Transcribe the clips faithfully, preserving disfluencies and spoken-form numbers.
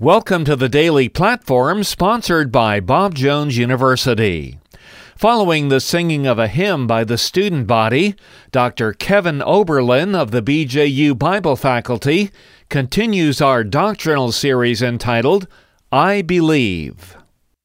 Welcome to the Daily Platform, sponsored by Bob Jones University. Following the singing of a hymn by the student body, Doctor Kevin Oberlin of the B J U Bible faculty continues our doctrinal series entitled, I Believe.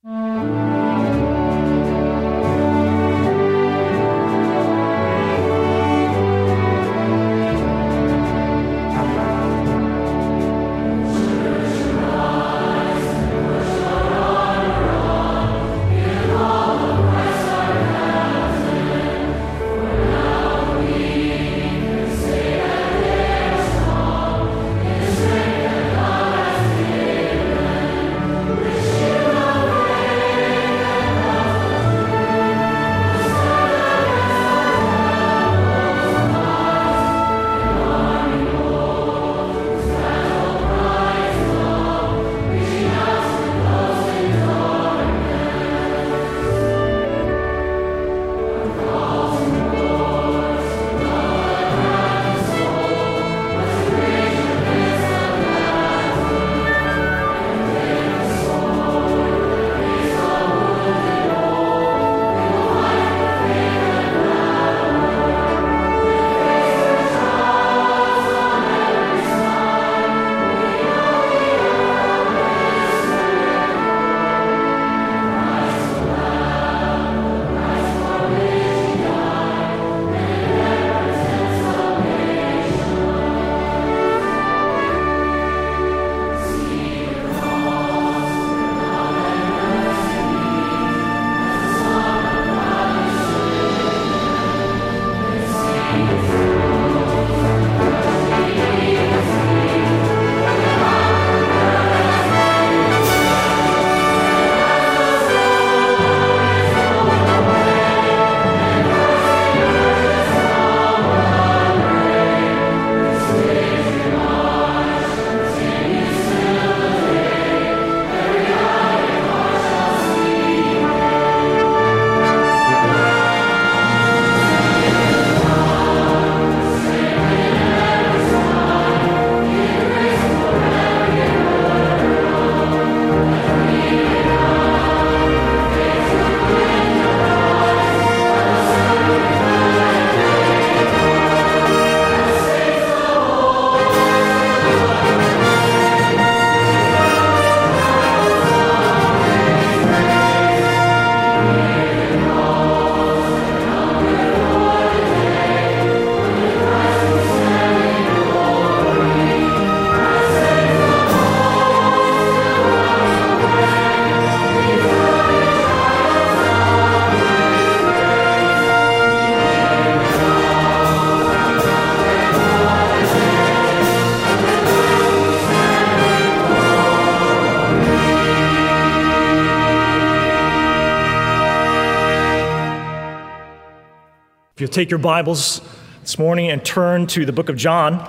If you'll take your Bibles this morning and turn to the book of John,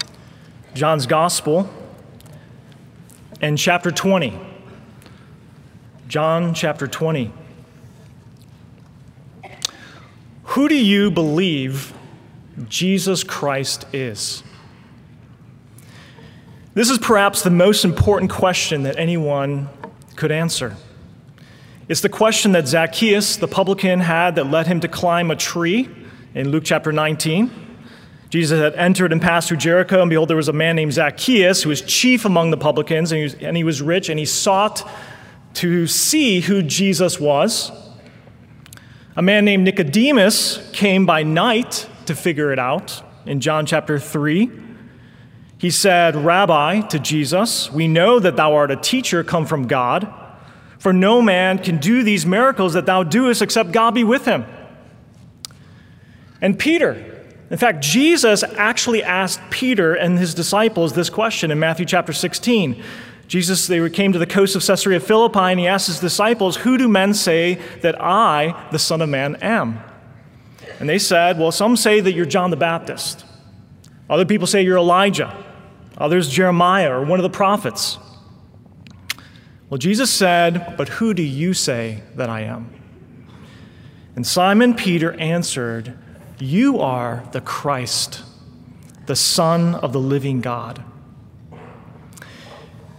John's Gospel, and chapter twenty. John chapter twenty. Who do you believe Jesus Christ is? This is perhaps the most important question that anyone could answer. It's the question that Zacchaeus, the publican, had that led him to climb a tree in Luke chapter nineteen. Jesus had entered and passed through Jericho, and behold, there was a man named Zacchaeus who was chief among the publicans, and he was, and he was rich, and he sought to see who Jesus was. A man named Nicodemus came by night to figure it out. In John chapter three, he said, "Rabbi," to Jesus, "we know that thou art a teacher come from God, for no man can do these miracles that thou doest except God be with him." And Peter, in fact, Jesus actually asked Peter and his disciples this question in Matthew chapter sixteen. Jesus, they came to the coast of Caesarea Philippi, and he asked his disciples, "Who do men say that I, the Son of Man, am?" And they said, "Well, some say that you're John the Baptist. Other people say you're Elijah. Others, Jeremiah or one of the prophets." Well, Jesus said, "But who do you say that I am?" And Simon Peter answered, "You are the Christ, the Son of the living God."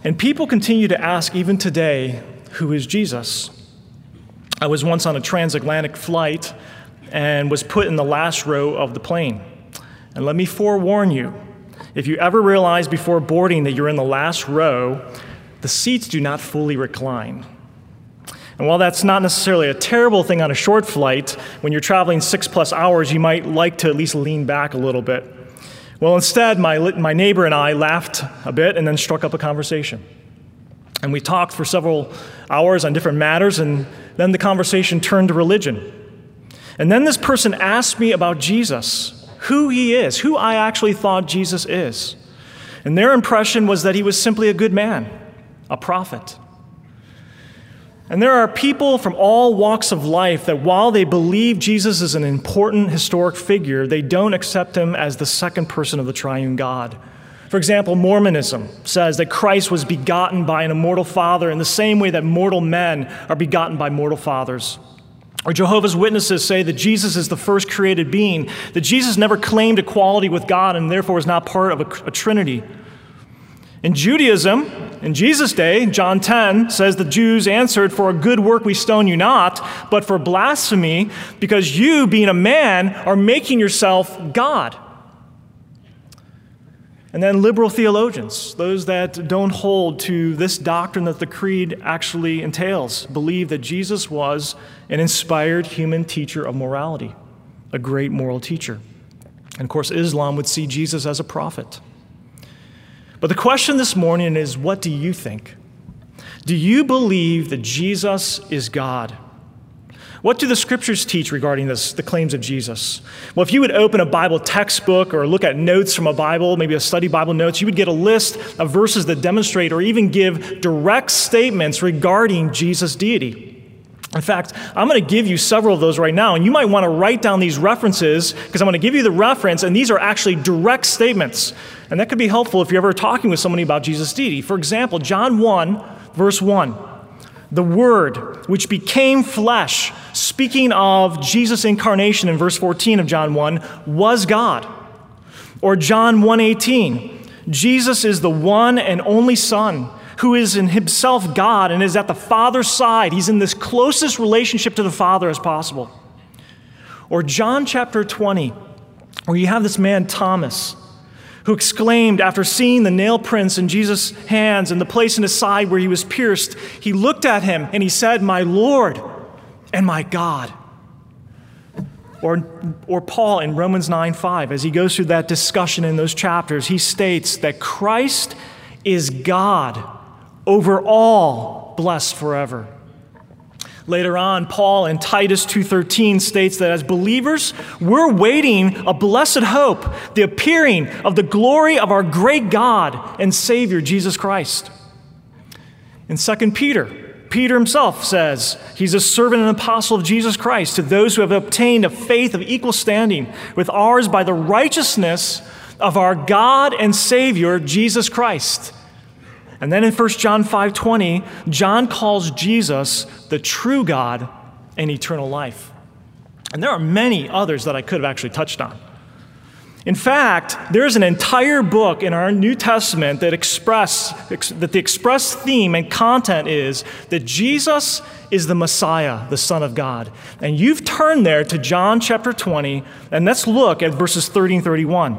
And people continue to ask even today, who is Jesus? I was once on a transatlantic flight and was put in the last row of the plane. And let me forewarn you, if you ever realize before boarding that you're in the last row, the seats do not fully recline. And while that's not necessarily a terrible thing on a short flight, when you're traveling six plus hours, you might like to at least lean back a little bit. Well, instead, my, my neighbor and I laughed a bit and then struck up a conversation. And we talked for several hours on different matters, and then the conversation turned to religion. And then this person asked me about Jesus, who he is, who I actually thought Jesus is. And their impression was that he was simply a good man, a prophet. And there are people from all walks of life that while they believe Jesus is an important historic figure, they don't accept him as the second person of the triune God. For example, Mormonism says that Christ was begotten by an immortal father in the same way that mortal men are begotten by mortal fathers. Or Jehovah's Witnesses say that Jesus is the first created being, that Jesus never claimed equality with God and therefore is not part of a, a trinity. In Judaism, in Jesus' day, John ten says the Jews answered, "For a good work we stone you not, but for blasphemy, because you, being a man, are making yourself God." And then liberal theologians, those that don't hold to this doctrine that the creed actually entails, believe that Jesus was an inspired human teacher of morality, a great moral teacher. And of course, Islam would see Jesus as a prophet. But the question this morning is, what do you think? Do you believe that Jesus is God? What do the scriptures teach regarding this, the claims of Jesus? Well, if you would open a Bible textbook or look at notes from a Bible, maybe a study Bible notes, you would get a list of verses that demonstrate or even give direct statements regarding Jesus' deity. In fact, I'm going to give you several of those right now, and you might want to write down these references because I'm going to give you the reference, and these are actually direct statements. And that could be helpful if you're ever talking with somebody about Jesus' deity. For example, John one, verse one. The Word, which became flesh, speaking of Jesus' incarnation in verse fourteen of John one, was God. Or John one eighteen, Jesus is the one and only Son, who is in himself God and is at the Father's side. He's in this closest relationship to the Father as possible. Or John chapter twenty, where you have this man Thomas, who exclaimed after seeing the nail prints in Jesus' hands and the place in his side where he was pierced, he looked at him and he said, "My Lord and my God." Or, or Paul in Romans nine five, as he goes through that discussion in those chapters, he states that Christ is God over all, blessed forever. Later on, Paul in Titus two thirteen states that as believers, we're waiting a blessed hope, the appearing of the glory of our great God and Savior, Jesus Christ. In Second Peter, Peter himself says he's a servant and apostle of Jesus Christ to those who have obtained a faith of equal standing with ours by the righteousness of our God and Savior, Jesus Christ. And then in First John five twenty, John calls Jesus the true God and eternal life. And there are many others that I could have actually touched on. In fact, there's an entire book in our New Testament that express that the express theme and content is that Jesus is the Messiah, the Son of God. And you've turned there to John chapter twenty, and let's look at verses thirty and thirty-one.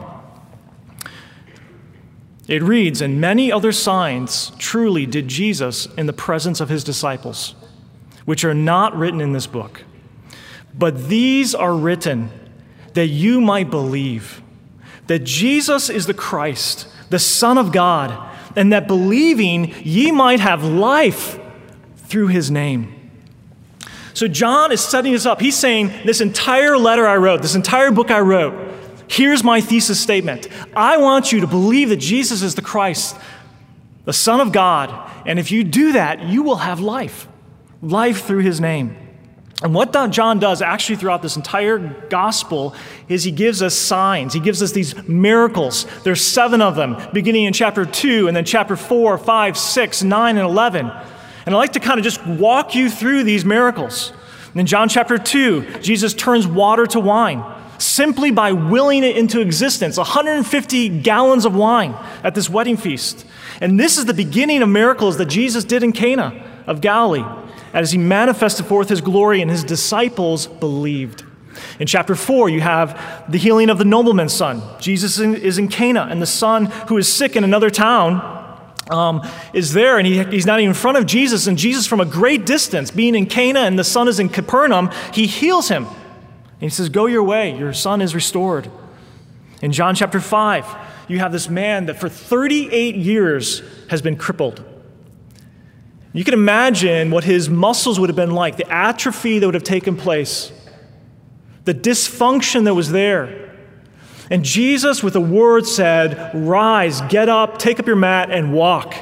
It reads, "And many other signs truly did Jesus in the presence of his disciples, which are not written in this book. But these are written that you might believe that Jesus is the Christ, the Son of God, and that believing ye might have life through his name." So John is setting this up. He's saying, this entire letter I wrote, this entire book I wrote, here's my thesis statement. I want you to believe that Jesus is the Christ, the Son of God. And if you do that, you will have life. Life through his name. And what John does actually throughout this entire gospel is he gives us signs. He gives us these miracles. There's seven of them, beginning in chapter two, and then chapter four, five, six, nine, and eleven. And I'd like to kind of just walk you through these miracles. In John chapter two, Jesus turns water to wine simply by willing it into existence, one hundred fifty gallons of wine at this wedding feast. And this is the beginning of miracles that Jesus did in Cana of Galilee, as he manifested forth his glory and his disciples believed. In chapter four, you have the healing of the nobleman's son. Jesus is in Cana, and the son who is sick in another town um, is there, and he, he's not even in front of Jesus, and Jesus from a great distance, being in Cana and the son is in Capernaum, he heals him. And he says, go your way, your son is restored. In John chapter five, you have this man that for thirty-eight years has been crippled. You can imagine what his muscles would have been like, the atrophy that would have taken place, the dysfunction that was there. And Jesus, with a word, said, rise, get up, take up your mat, and walk.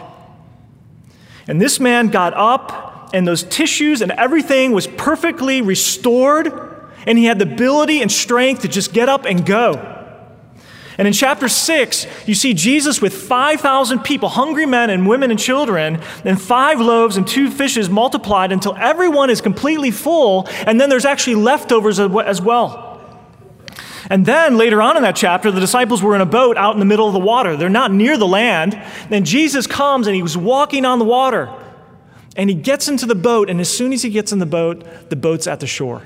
And this man got up, and those tissues and everything was perfectly restored, and he had the ability and strength to just get up and go. And in chapter six, you see Jesus with five thousand people, hungry men and women and children, and five loaves and two fishes multiplied until everyone is completely full, and then there's actually leftovers as well. And then later on in that chapter, the disciples were in a boat out in the middle of the water. They're not near the land. Then Jesus comes, and he was walking on the water, and he gets into the boat, and as soon as he gets in the boat, the boat's at the shore.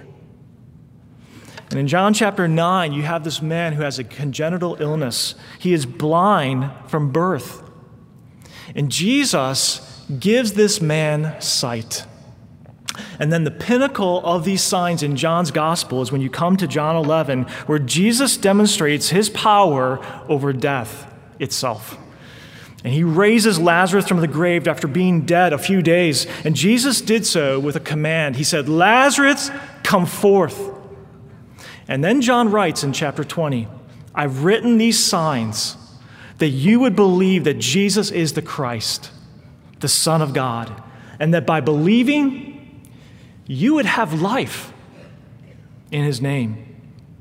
And in John chapter nine, you have this man who has a congenital illness. He is blind from birth. And Jesus gives this man sight. And then the pinnacle of these signs in John's gospel is when you come to John eleven, where Jesus demonstrates his power over death itself. And he raises Lazarus from the grave after being dead a few days. And Jesus did so with a command. He said, Lazarus, come forth. And then John writes in chapter twenty, I've written these signs that you would believe that Jesus is the Christ, the Son of God, and that by believing, you would have life in his name.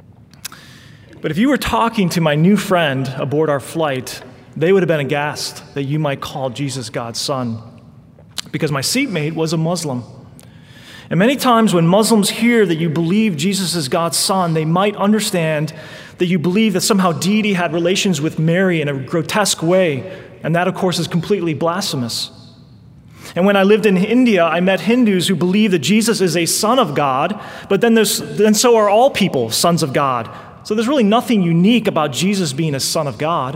But if you were talking to my new friend aboard our flight, they would have been aghast that you might call Jesus God's son, because my seatmate was a Muslim. And many times when Muslims hear that you believe Jesus is God's son, they might understand that you believe that somehow deity had relations with Mary in a grotesque way, and that, of course, is completely blasphemous. And when I lived in India, I met Hindus who believe that Jesus is a son of God, but then, there's, then so are all people sons of God. So there's really nothing unique about Jesus being a son of God.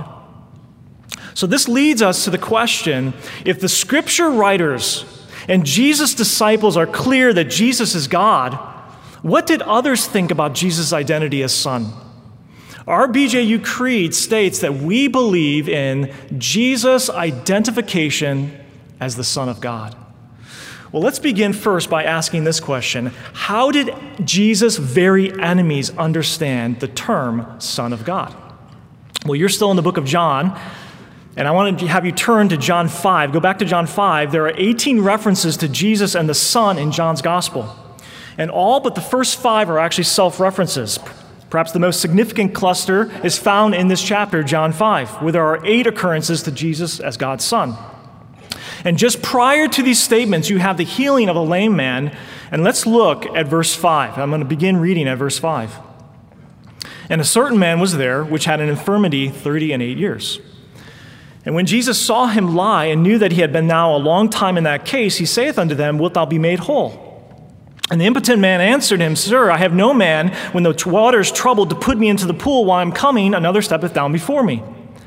So this leads us to the question, if the scripture writers and Jesus' disciples are clear that Jesus is God, what did others think about Jesus' identity as son? Our B J U creed states that we believe in Jesus' identification as the Son of God. Well, let's begin first by asking this question. How did Jesus' very enemies understand the term Son of God? Well, you're still in the book of John, and I want to have you turn to John five. Go back to John five. There are eighteen references to Jesus and the Son in John's gospel. And all but the first five are actually self-references. Perhaps the most significant cluster is found in this chapter, John five, where there are eight occurrences to Jesus as God's Son. And just prior to these statements, you have the healing of a lame man. And let's look at verse five. I'm going to begin reading at verse five. And a certain man was there, which had an infirmity thirty and eight years. And when Jesus saw him lie and knew that he had been now a long time in that case, he saith unto them, Wilt thou be made whole? And the impotent man answered him, Sir, I have no man, when the water is troubled, to put me into the pool while I am coming, another steppeth down before me.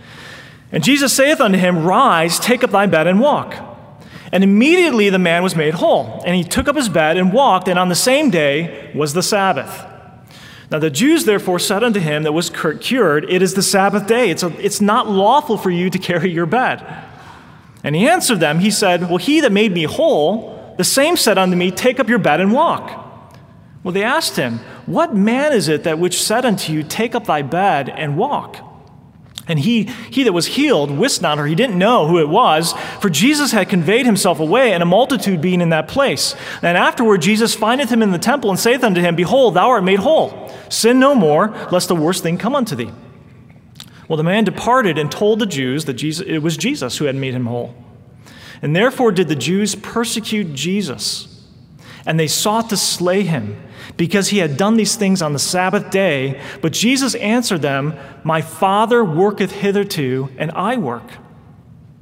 And Jesus saith unto him, Rise, take up thy bed, and walk. And immediately the man was made whole. And he took up his bed and walked, and on the same day was the Sabbath. Now the Jews therefore said unto him that was cured, It is the Sabbath day. It's, a, it's not lawful for you to carry your bed. And he answered them, he said, Well, he that made me whole, the same said unto me, Take up your bed and walk. Well, they asked him, What man is it that which said unto you, Take up thy bed and walk? And he, he that was healed wist not, or he didn't know who it was, for Jesus had conveyed himself away, and a multitude being in that place. And afterward Jesus findeth him in the temple, and saith unto him, Behold, thou art made whole. Sin no more, lest the worst thing come unto thee. Well, the man departed and told the Jews that Jesus, it was Jesus who had made him whole. And therefore did the Jews persecute Jesus, and they sought to slay him, because he had done these things on the Sabbath day. But Jesus answered them, My Father worketh hitherto, and I work.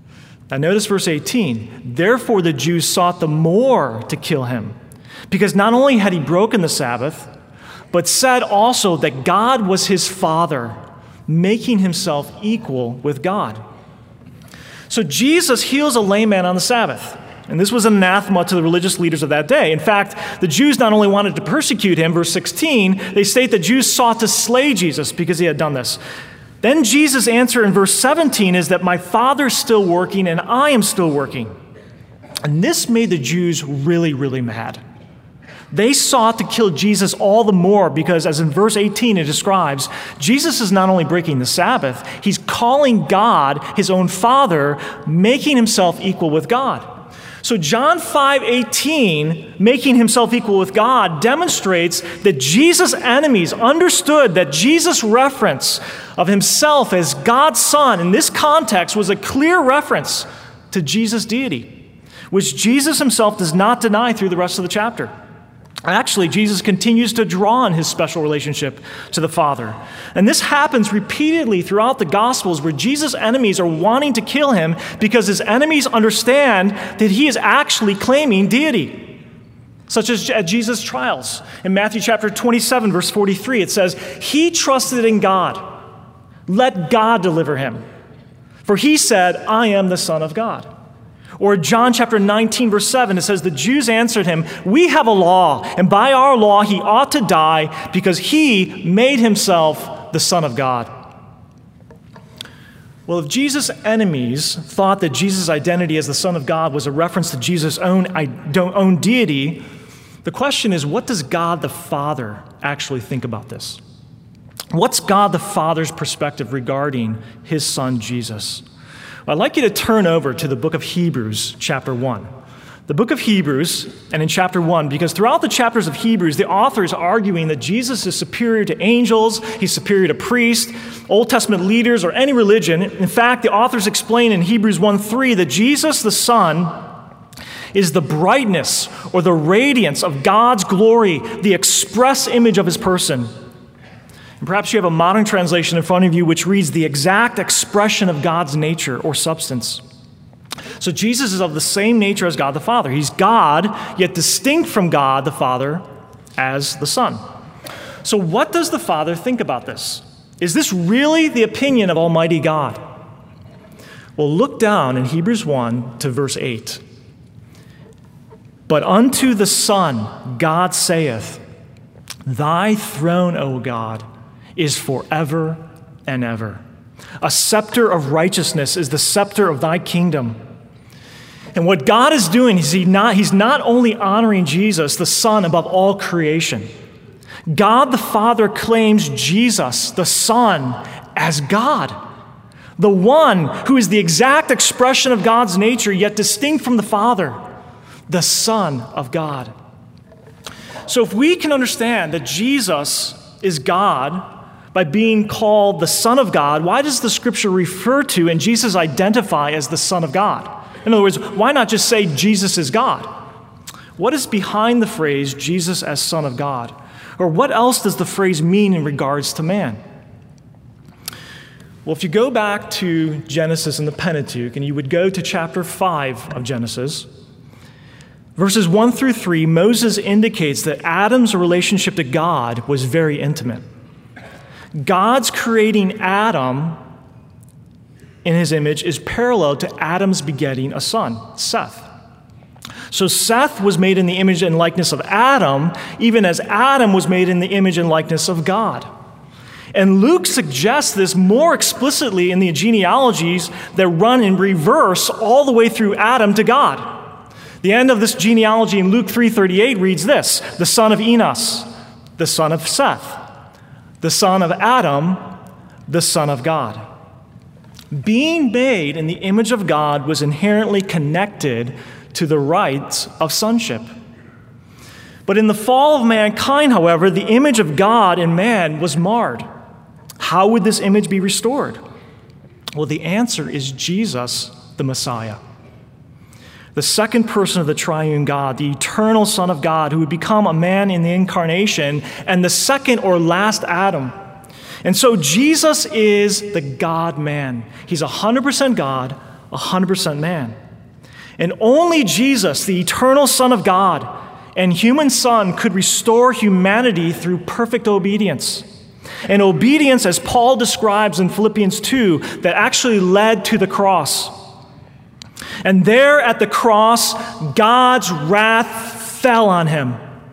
Now notice verse eighteen. Therefore the Jews sought the more to kill him, because not only had he broken the Sabbath, but said also that God was his Father, making himself equal with God. So Jesus heals a lame man on the Sabbath. And this was an anathema to the religious leaders of that day. In fact, the Jews not only wanted to persecute him, verse sixteen, they state the Jews sought to slay Jesus because he had done this. Then Jesus' answer in verse seventeen is that my Father's still working and I am still working. And this made the Jews really, really mad. They sought to kill Jesus all the more because, as in verse eighteen it describes, Jesus is not only breaking the Sabbath, he's calling God his own Father, making himself equal with God. So John five eighteen, making himself equal with God, demonstrates that Jesus' enemies understood that Jesus' reference of himself as God's Son in this context was a clear reference to Jesus' deity, which Jesus himself does not deny through the rest of the chapter. Actually, Jesus continues to draw on his special relationship to the Father. And this happens repeatedly throughout the Gospels where Jesus' enemies are wanting to kill him because his enemies understand that he is actually claiming deity. Such as at Jesus' trials. In Matthew chapter twenty-seven, verse forty-three, it says, he trusted in God. Let God deliver him. For he said, I am the Son of God. Or John chapter nineteen, verse seven, it says, the Jews answered him, we have a law, and by our law he ought to die because he made himself the Son of God. Well, if Jesus' enemies thought that Jesus' identity as the Son of God was a reference to Jesus' own, own deity, the question is, what does God the Father actually think about this? What's God the Father's perspective regarding his Son, Jesus? I'd like you to turn over to the book of Hebrews, chapter one. The book of Hebrews, and in chapter one, because throughout the chapters of Hebrews, the author is arguing that Jesus is superior to angels, he's superior to priests, Old Testament leaders, or any religion. In fact, the authors explain in Hebrews one three that Jesus, the Son, is the brightness or the radiance of God's glory, the express image of his person. And perhaps you have a modern translation in front of you which reads the exact expression of God's nature or substance. So Jesus is of the same nature as God the Father. He's God, yet distinct from God the Father as the Son. So what does the Father think about this? Is this really the opinion of Almighty God? Well, look down in Hebrews one to verse eight. But unto the Son God saith, thy throne, O God, is forever and ever. A scepter of righteousness is the scepter of thy kingdom. And what God is doing is he not, he's not only honoring Jesus, the Son, above all creation. God the Father claims Jesus, the Son, as God. The one who is the exact expression of God's nature, yet distinct from the Father, the Son of God. So if we can understand that Jesus is God by being called the Son of God, why does the Scripture refer to and Jesus identify as the Son of God? In other words, why not just say Jesus is God? What is behind the phrase Jesus as Son of God? Or what else does the phrase mean in regards to man? Well, if you go back to Genesis and the Pentateuch, and you would go to chapter five of Genesis, verses one through three, Moses indicates that Adam's relationship to God was very intimate. God's creating Adam in his image is parallel to Adam's begetting a son, Seth. So Seth was made in the image and likeness of Adam, even as Adam was made in the image and likeness of God. And Luke suggests this more explicitly in the genealogies that run in reverse all the way through Adam to God. The end of this genealogy in Luke three thirty-eight reads this: the son of Enos, the son of Seth, the son of Adam, the son of God. Being made in the image of God was inherently connected to the rights of sonship. But in the fall of mankind, however, the image of God in man was marred. How would this image be restored? Well, the answer is Jesus, the Messiah, the second person of the triune God, the eternal Son of God, who would become a man in the incarnation, and the second or last Adam. And so Jesus is the God-man. He's one hundred percent God, one hundred percent man. And only Jesus, the eternal Son of God and human Son, could restore humanity through perfect obedience. And obedience, as Paul describes in Philippians two, that actually led to the cross. And there at the cross, God's wrath fell on him.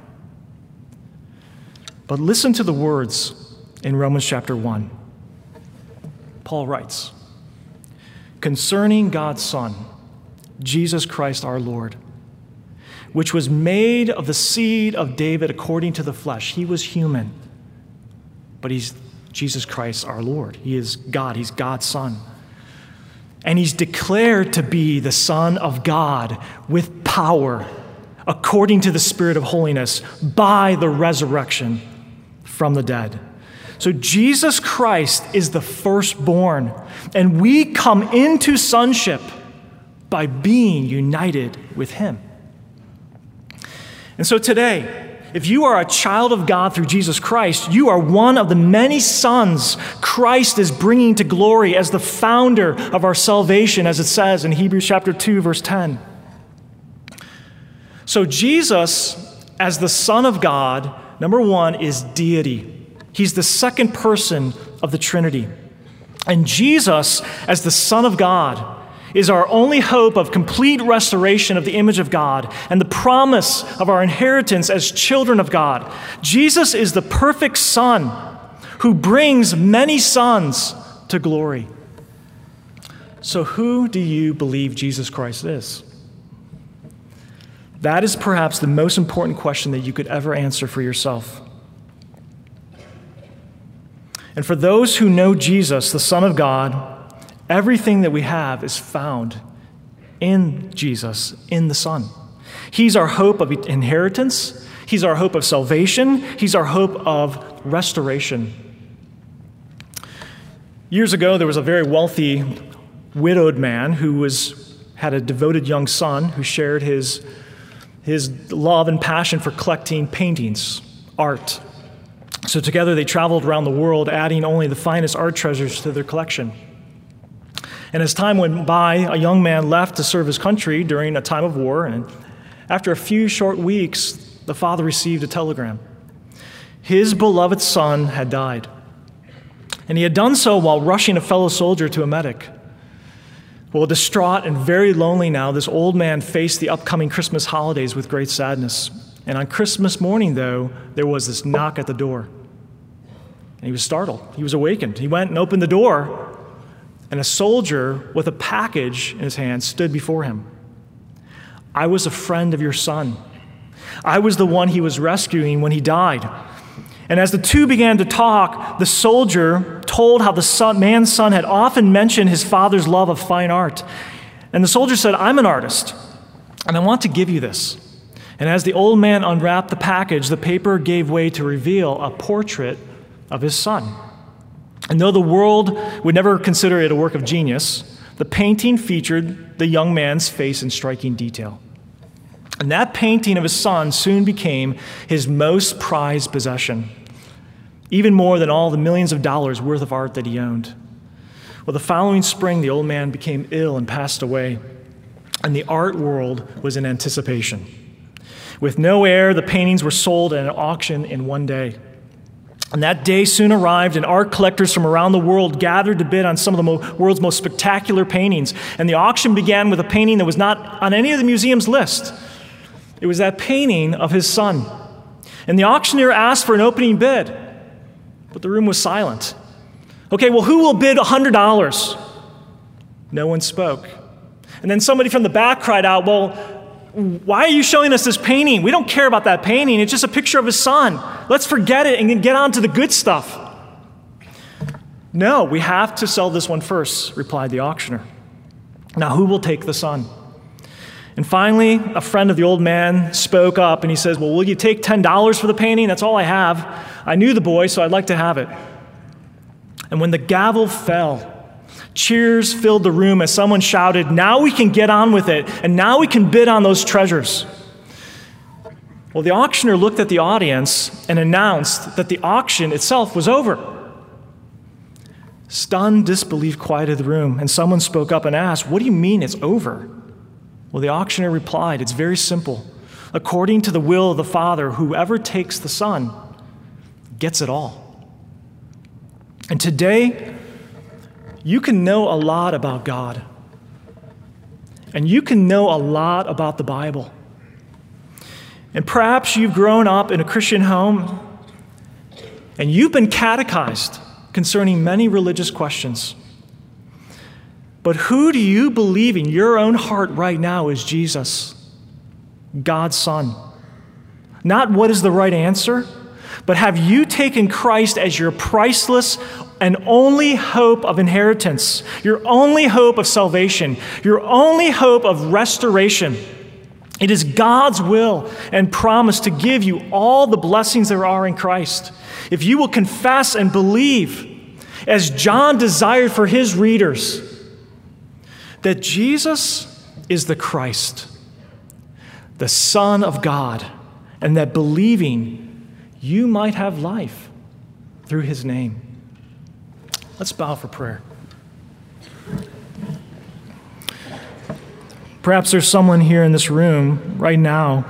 But listen to the words in Romans chapter one. Paul writes, concerning God's Son, Jesus Christ our Lord, which was made of the seed of David according to the flesh. He was human, but he's Jesus Christ our Lord. He is God. He's God's Son. And he's declared to be the Son of God with power, according to the Spirit of holiness, by the resurrection from the dead. So Jesus Christ is the firstborn, and we come into sonship by being united with him. And so today, if you are a child of God through Jesus Christ, you are one of the many sons Christ is bringing to glory as the founder of our salvation, as it says in Hebrews chapter two, verse ten. So Jesus, as the Son of God, number one, is deity. He's the second person of the Trinity. And Jesus, as the Son of God, is our only hope of complete restoration of the image of God and the promise of our inheritance as children of God. Jesus is the perfect Son who brings many sons to glory. So who do you believe Jesus Christ is? That is perhaps the most important question that you could ever answer for yourself. And for those who know Jesus, the Son of God, everything that we have is found in Jesus, in the Son. He's our hope of inheritance. He's our hope of salvation. He's our hope of restoration. Years ago, there was a very wealthy, widowed man who was had a devoted young son who shared his, his love and passion for collecting paintings, art. So together they traveled around the world, adding only the finest art treasures to their collection. And as time went by, a young man left to serve his country during a time of war, and after a few short weeks, the father received a telegram. His beloved son had died, and he had done so while rushing a fellow soldier to a medic. Well, distraught and very lonely now, this old man faced the upcoming Christmas holidays with great sadness. And on Christmas morning, though, there was this knock at the door. And he was startled. He was awakened. He went and opened the door, and a soldier with a package in his hand stood before him. I was a friend of your son. I was the one he was rescuing when he died. And as the two began to talk, the soldier told how the son, man's son had often mentioned his father's love of fine art. And the soldier said, I'm an artist, and I want to give you this. And as the old man unwrapped the package, the paper gave way to reveal a portrait of his son. And though the world would never consider it a work of genius, the painting featured the young man's face in striking detail. And that painting of his son soon became his most prized possession, even more than all the millions of dollars worth of art that he owned. Well, the following spring, the old man became ill and passed away, and the art world was in anticipation. With no heir, the paintings were sold at an auction in one day. And that day soon arrived, and art collectors from around the world gathered to bid on some of the mo- world's most spectacular paintings. And the auction began with a painting that was not on any of the museum's list. It was that painting of his son. And the auctioneer asked for an opening bid, but the room was silent. Okay, well, who will bid one hundred dollars? No one spoke. And then somebody from the back cried out, well, why are you showing us this painting? We don't care about that painting. It's just a picture of his son. Let's forget it and get on to the good stuff. No, we have to sell this one first, replied the auctioneer. Now, who will take the son? And finally, a friend of the old man spoke up, and he says, well, will you take ten dollars for the painting? That's all I have. I knew the boy, so I'd like to have it. And when the gavel fell, cheers filled the room as someone shouted, now we can get on with it, and now we can bid on those treasures. Well, the auctioneer looked at the audience and announced that the auction itself was over. Stunned disbelief quieted the room, and someone spoke up and asked, "What do you mean it's over?" Well, the auctioneer replied, "It's very simple. According to the will of the Father, whoever takes the Son gets it all." And today, you can know a lot about God, and you can know a lot about the Bible. And perhaps you've grown up in a Christian home, and you've been catechized concerning many religious questions. But who do you believe in your own heart right now is Jesus, God's Son? Not what is the right answer, but have you taken Christ as your priceless and only hope of inheritance, your only hope of salvation, your only hope of restoration? It is God's will and promise to give you all the blessings there are in Christ. If you will confess and believe, as John desired for his readers, that Jesus is the Christ, the Son of God, and that believing you might have life through his name. Let's bow for prayer. Perhaps there's someone here in this room right now.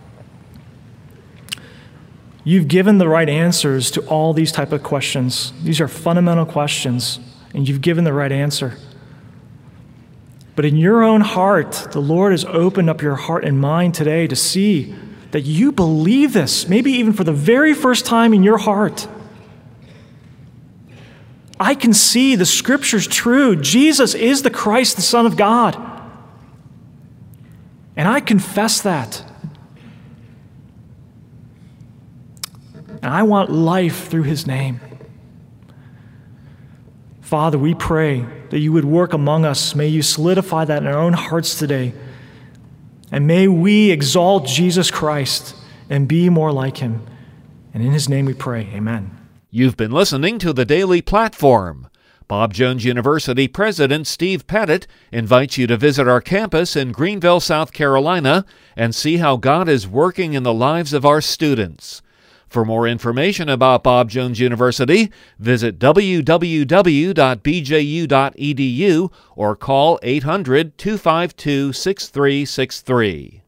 You've given the right answers to all these type of questions. These are fundamental questions, and you've given the right answer. But in your own heart, the Lord has opened up your heart and mind today to see that you believe this, maybe even for the very first time in your heart. I can see the Scripture's true. Jesus is the Christ, the Son of God. And I confess that. And I want life through his name. Father, we pray that you would work among us. May you solidify that in our own hearts today. And may we exalt Jesus Christ and be more like him. And in his name we pray, amen. You've been listening to the Daily Platform. Bob Jones University President Steve Pettit invites you to visit our campus in Greenville, South Carolina, and see how God is working in the lives of our students. For more information about Bob Jones University, visit w w w dot b j u dot e d u or call eight hundred, two five two, six three six three.